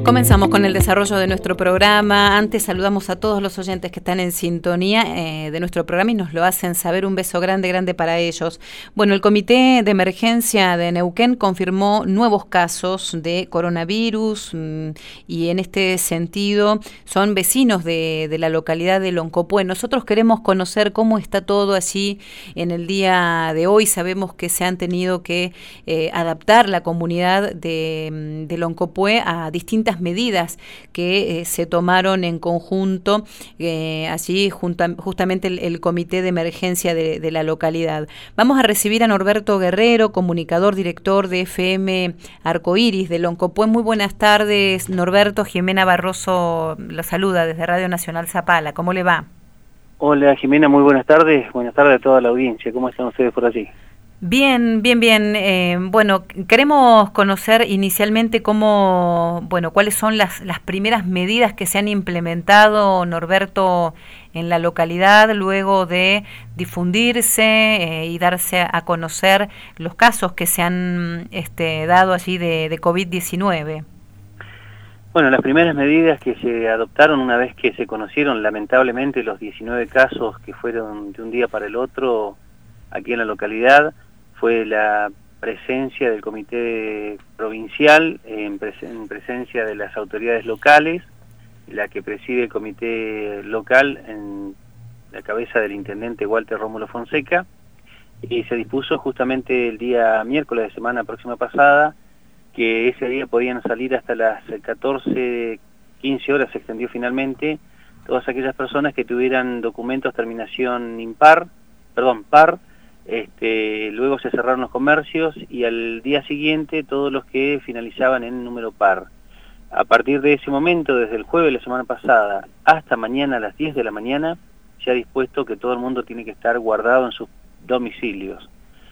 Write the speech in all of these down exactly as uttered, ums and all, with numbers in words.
Comenzamos con el desarrollo de nuestro programa. Antes saludamos a todos los oyentes que están en sintonía eh, de nuestro programa y nos lo hacen saber. Un beso grande, grande para ellos. Bueno, el Comité de Emergencia de Neuquén confirmó nuevos casos de coronavirus mmm, y en este sentido son vecinos de, de la localidad de Loncopué. Nosotros queremos conocer cómo está todo allí en el día de hoy. Sabemos que se han tenido que eh, adaptar la comunidad de, de Loncopué a distintas medidas que eh, se tomaron en conjunto eh, allí junta, justamente el, el comité de emergencia de, de la localidad. Vamos a recibir a Norberto Guerrero, comunicador, director de F M Arcoiris de Loncopué. Muy buenas tardes, Norberto. Jimena Barroso lo saluda desde Radio Nacional Zapala. ¿Cómo le va? Hola Jimena, muy buenas tardes. Buenas tardes a toda la audiencia. ¿Cómo están ustedes por allí? Bien, bien, bien. Eh, bueno, queremos conocer inicialmente cómo, bueno, cuáles son las, las primeras medidas que se han implementado, Norberto, en la localidad luego de difundirse eh, y darse a conocer los casos que se han este, dado allí de, de COVID diecinueve. Bueno, las primeras medidas que se adoptaron una vez que se conocieron lamentablemente los diecinueve casos que fueron de un día para el otro aquí en la localidad, fue la presencia del comité provincial, en, pres en presencia de las autoridades locales, la que preside el comité local en la cabeza del intendente Walter Rómulo Fonseca, y se dispuso justamente el día miércoles de semana próxima pasada, que ese día podían salir hasta las catorce, quince horas, se extendió finalmente, todas aquellas personas que tuvieran documentos terminación impar, perdón, par. Este, luego se cerraron los comercios y al día siguiente todos los que finalizaban en número par. A partir de ese momento, desde el jueves de la semana pasada hasta mañana a las diez de la mañana, se ha dispuesto que todo el mundo tiene que estar guardado en sus domicilios.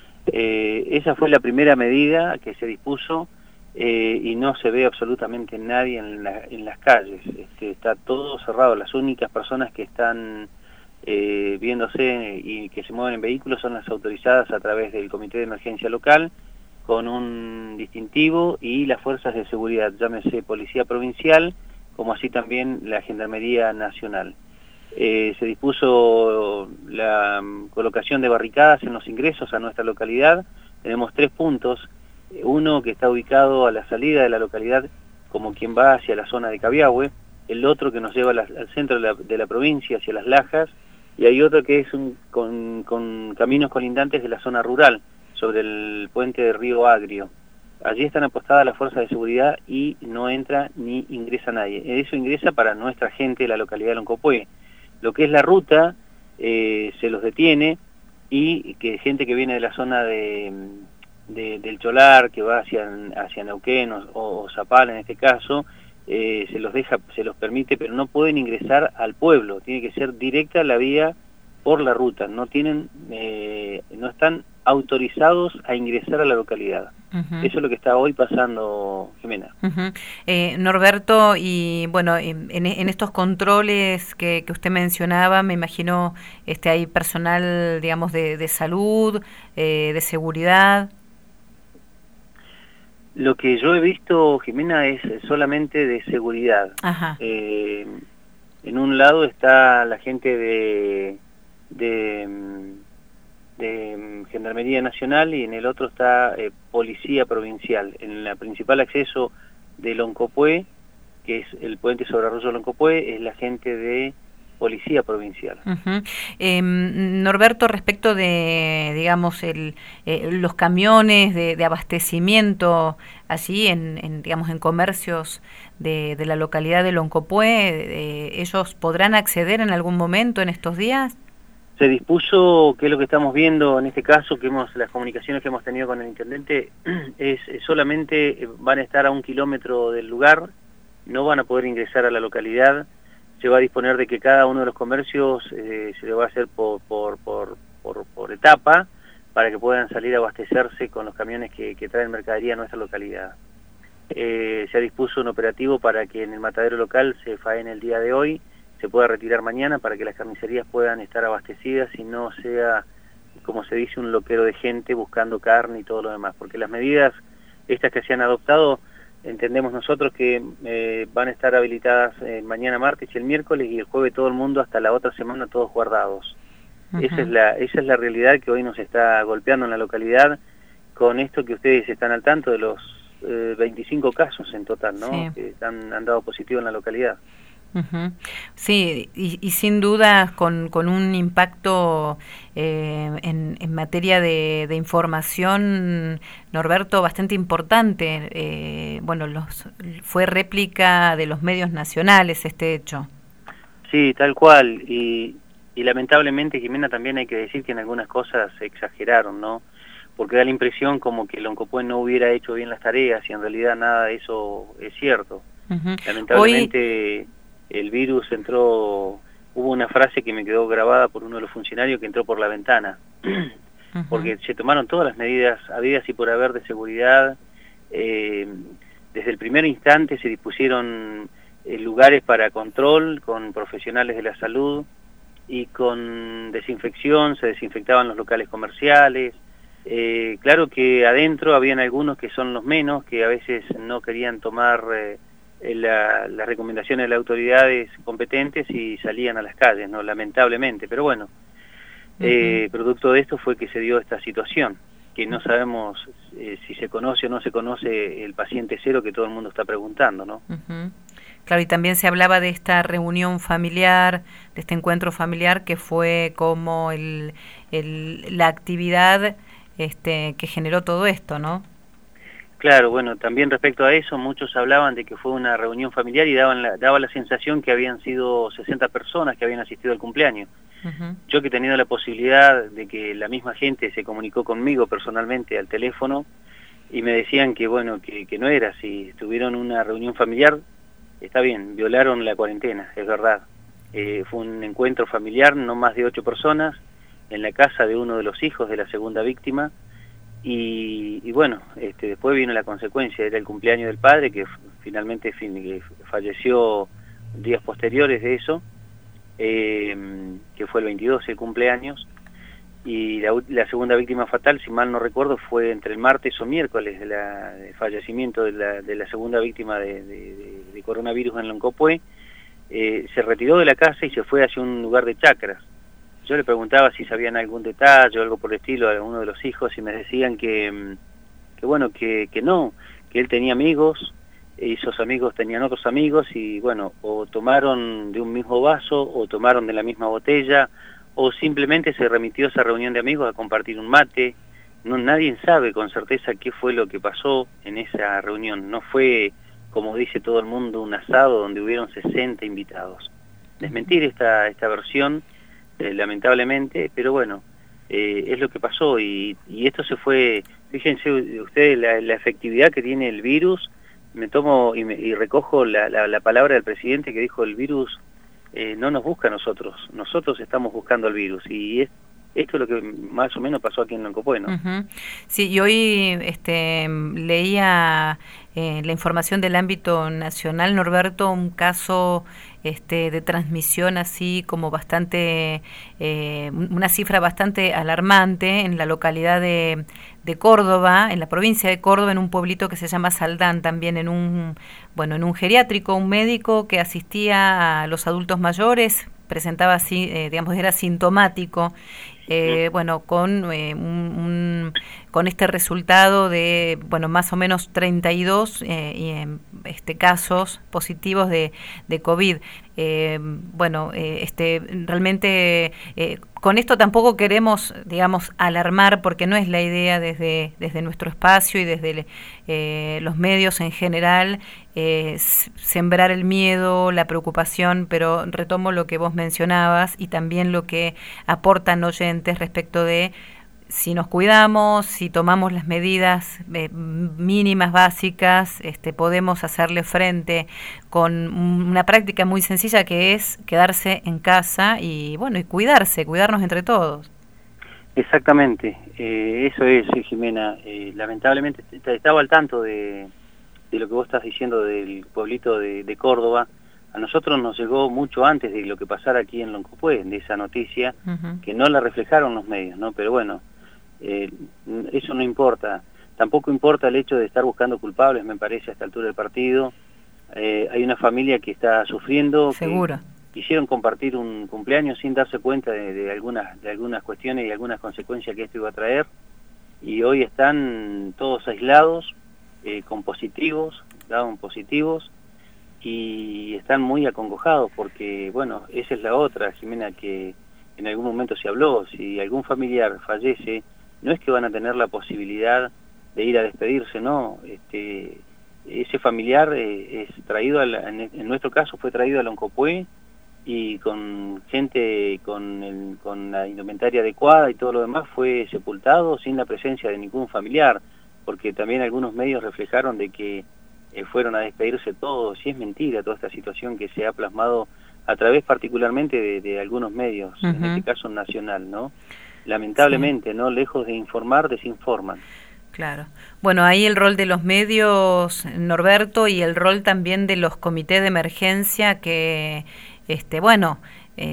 Eh, esa fue la primera medida que se dispuso eh, y no se ve absolutamente nadie en, la, en las calles. Este, está todo cerrado. Las únicas personas que están Eh, viéndose y que se mueven en vehículos son las autorizadas a través del comité de emergencia local con un distintivo y las fuerzas de seguridad, llámese policía provincial como así también la gendarmería nacional. Eh, se dispuso la colocación de barricadas en los ingresos a nuestra localidad. Tenemos tres puntos, uno que está ubicado a la salida de la localidad como quien va hacia la zona de Cabiahue, el otro que nos lleva la, al centro de la, de la provincia hacia Las Lajas, y hay otro que es un, con, con caminos colindantes de la zona rural, sobre el puente de Río Agrio. Allí están apostadas las fuerzas de seguridad y no entra ni ingresa nadie. Eso ingresa para nuestra gente de la localidad de Loncopué. Lo que es la ruta eh, se los detiene y que gente que viene de la zona de, de, del Cholar, que va hacia, hacia Neuquén o, o Zapala en este caso, Eh, se los deja, se los permite, pero no pueden ingresar al pueblo, tiene que ser directa la vía por la ruta, no tienen, eh, no están autorizados a ingresar a la localidad. Uh-huh. Eso es lo que está hoy pasando, Jimena. Uh-huh. eh, Norberto, y bueno, en, en estos controles que, que usted mencionaba, me imagino este hay personal, digamos, de, de salud, eh, de seguridad. Lo que yo he visto, Jimena, es solamente de seguridad. Eh, en un lado está la gente de, de, de Gendarmería Nacional y en el otro está eh, Policía Provincial. En el principal acceso de Loncopué, que es el puente sobre Arroyo Loncopué, es la gente de Policía Provincial. Uh-huh. eh, Norberto, respecto de, digamos, el, eh, los camiones de, de abastecimiento, así en, en, digamos, en comercios de, de la localidad de Loncopué, eh, ¿ellos podrán acceder en algún momento en estos días? Se dispuso, que es lo que estamos viendo en este caso, que hemos las comunicaciones que hemos tenido con el intendente, es, es solamente van a estar a un kilómetro del lugar, no van a poder ingresar a la localidad. Se va a disponer de que cada uno de los comercios eh, se le va a hacer por, por, por, por, por etapa para que puedan salir a abastecerse con los camiones que, que traen mercadería a nuestra localidad. Eh, se dispuso un operativo para que en el matadero local se faene el día de hoy, se pueda retirar mañana para que las carnicerías puedan estar abastecidas y no sea, como se dice, un loquero de gente buscando carne y todo lo demás, porque las medidas estas que se han adoptado entendemos nosotros que eh, van a estar habilitadas eh, mañana martes y el miércoles, y el jueves todo el mundo hasta la otra semana todos guardados. Uh-huh. Esa es la, esa es la realidad que hoy nos está golpeando en la localidad, con esto que ustedes están al tanto de los eh, veinticinco casos en total, ¿no? Sí. Que han, han dado positivo en la localidad. Uh-huh. Sí, y, y sin duda con, con un impacto eh, en, en materia de, de información, Norberto, bastante importante. Eh, bueno, los, fue réplica de los medios nacionales este hecho. Sí, tal cual. Y, y lamentablemente, Jimena, también hay que decir que en algunas cosas se exageraron, ¿no? Porque da la impresión como que el Oncopuent no hubiera hecho bien las tareas, y en realidad nada de eso es cierto. Uh-huh. Lamentablemente... Hoy... el virus entró, hubo una frase que me quedó grabada por uno de los funcionarios que entró por la ventana, uh-huh. porque se tomaron todas las medidas habidas y por haber de seguridad. Eh, desde el primer instante se dispusieron eh, lugares para control con profesionales de la salud y con desinfección, se desinfectaban los locales comerciales. Eh, claro que adentro habían algunos que son los menos, que a veces no querían tomar... Eh, La, las recomendaciones de las autoridades competentes y salían a las calles, no, lamentablemente, pero bueno, uh-huh. eh, producto de esto fue que se dio esta situación, que no sabemos eh, si se conoce o no se conoce el paciente cero, que todo el mundo está preguntando, ¿no? Uh-huh. Claro, y también se hablaba de esta reunión familiar, de este encuentro familiar, que fue como el, el la actividad este, que generó todo esto, ¿no? Claro, bueno, también respecto a eso, muchos hablaban de que fue una reunión familiar y daban la, daba la sensación que habían sido sesenta personas que habían asistido al cumpleaños. Uh-huh. Yo que he tenido la posibilidad de que la misma gente se comunicó conmigo personalmente al teléfono y me decían que, bueno, que, que no era, si tuvieron una reunión familiar, está bien, violaron la cuarentena, es verdad. Eh, fue un encuentro familiar, no más de ocho personas, en la casa de uno de los hijos de la segunda víctima. Y, y bueno, este, después vino la consecuencia, era el cumpleaños del padre, que finalmente fin, que falleció días posteriores de eso, eh, que fue el veintidós el cumpleaños, y la, la segunda víctima fatal, si mal no recuerdo, fue entre el martes o miércoles del de fallecimiento de la, de la segunda víctima de, de, de, de coronavirus en Loncopué. Eh, se retiró de la casa y se fue hacia un lugar de chacras. Yo le preguntaba si sabían algún detalle o algo por el estilo a alguno de los hijos y me decían que, que bueno, que, que no, que él tenía amigos y esos amigos tenían otros amigos y bueno, o tomaron de un mismo vaso o tomaron de la misma botella o simplemente se remitió a esa reunión de amigos a compartir un mate. No, nadie sabe con certeza qué fue lo que pasó en esa reunión. No fue, como dice todo el mundo, un asado donde hubieron sesenta invitados. Desmentir esta, esta versión, Eh, lamentablemente, pero bueno, eh, es lo que pasó y, y esto se fue, fíjense ustedes la, la efectividad que tiene el virus. Me tomo y, me, y recojo la, la, la palabra del presidente que dijo: el virus eh, no nos busca a nosotros, nosotros estamos buscando al virus, y es, esto es lo que más o menos pasó aquí en Loncopué, ¿no? Uh-huh. Sí, y hoy este, leía eh, la información del ámbito nacional, Norberto, un caso este, de transmisión así como bastante, eh, una cifra bastante alarmante en la localidad de, de Córdoba, en la provincia de Córdoba, en un pueblito que se llama Saldán, también en un, bueno, en un geriátrico, un médico que asistía a los adultos mayores, presentaba así, eh, digamos, era sintomático. Eh, bueno, con eh, un, un, con este resultado de, bueno, más o menos treinta y dos eh, y, eh, este, casos positivos de, de COVID. Eh, bueno, eh, este, realmente eh, con esto tampoco queremos, digamos, alarmar, porque no es la idea desde, desde nuestro espacio y desde eh, los medios en general, eh, sembrar el miedo, la preocupación, pero retomo lo que vos mencionabas y también lo que aportan oyentes respecto de si nos cuidamos, si tomamos las medidas eh, mínimas, básicas, este, podemos hacerle frente con una práctica muy sencilla que es quedarse en casa y, bueno, y cuidarse, cuidarnos entre todos. Exactamente, eh, eso es, Jimena. Eh, lamentablemente estaba al tanto de, de lo que vos estás diciendo del pueblito de, de Córdoba. A nosotros nos llegó mucho antes de lo que pasara aquí en Loncopué, de esa noticia, uh-huh. que no la reflejaron los medios, ¿no? Pero bueno, eh, eso no importa. tampoco importa el hecho de estar buscando culpables, me parece, a esta altura del partido. Eh, hay una familia que está sufriendo. Seguro. Que quisieron compartir un cumpleaños sin darse cuenta de, de, algunas, de algunas cuestiones y algunas consecuencias que esto iba a traer. Y hoy están todos aislados, eh, con positivos, dados positivos, y están muy acongojados porque, bueno, esa es la otra, Jimena, que en algún momento se habló. Si algún familiar fallece, no es que van a tener la posibilidad de ir a despedirse, no. Este, ese familiar eh, es traído, a la, en, en nuestro caso fue traído al Oncopué, y con gente con, el, con la indumentaria adecuada y todo lo demás fue sepultado sin la presencia de ningún familiar, porque también algunos medios reflejaron de que eh, fueron a despedirse todos, y es mentira toda esta situación que se ha plasmado a través particularmente de, de algunos medios, uh-huh. en este caso nacional, ¿no? Lamentablemente, sí. ¿no? Lejos de informar, desinforman. Claro. Bueno, ahí el rol de los medios, Norberto, y el rol también de los comités de emergencia que, este, bueno, eh,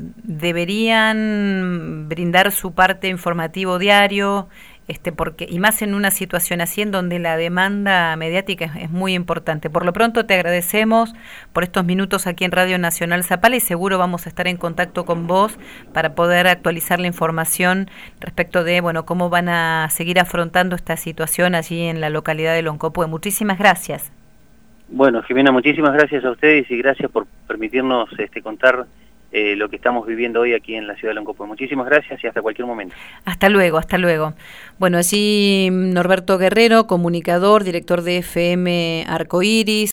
deberían brindar su parte informativo diario, este, porque y más en una situación así en donde la demanda mediática es, es muy importante. Por lo pronto te agradecemos por estos minutos aquí en Radio Nacional Zapala, y seguro vamos a estar en contacto con vos para poder actualizar la información respecto de, bueno, cómo van a seguir afrontando esta situación allí en la localidad de Loncopué. Muchísimas gracias. Bueno, Jimena, muchísimas gracias a ustedes y gracias por permitirnos este, contar Eh, lo que estamos viviendo hoy aquí en la ciudad de Loncopué. Muchísimas gracias y hasta cualquier momento. Hasta luego, hasta luego. Bueno, allí Norberto Guerrero, comunicador, director de F M Arcoiris.